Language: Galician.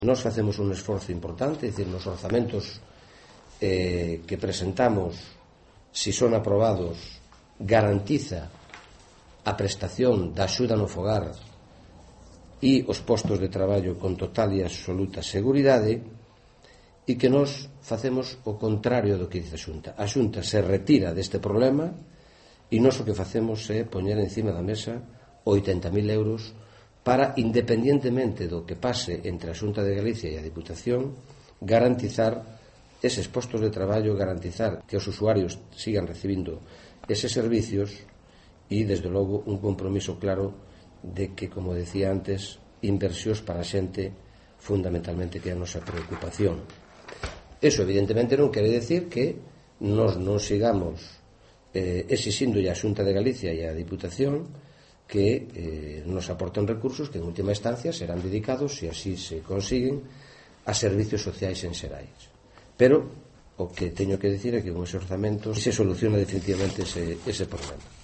Nós facemos un esforzo importante, é dicir, nos orzamentos que presentamos, si son aprobados, garantiza a prestación da axuda no fogar e os postos de traballo con total e absoluta seguridade, e que nós facemos o contrario do que dice a Xunta. A Xunta se retira deste problema e nós o que facemos é poñer encima da mesa 80.000 euros para, independientemente do que pase entre a Xunta de Galicia e a Diputación, garantizar eses postos de traballo, garantizar que os usuarios sigan recibindo eses servicios e, desde logo, un compromiso claro de que, como decía antes, inversións para a xente, fundamentalmente, que é a nosa preocupación. Eso, evidentemente, non quere decir que nós non sigamos exixindo a Xunta de Galicia e a Diputación que nos aporten recursos que en última instancia serán dedicados, se así se consiguen, a servicios sociais en xerais. Pero o que teño que dicir é que con ese orzamento se soluciona definitivamente ese problema.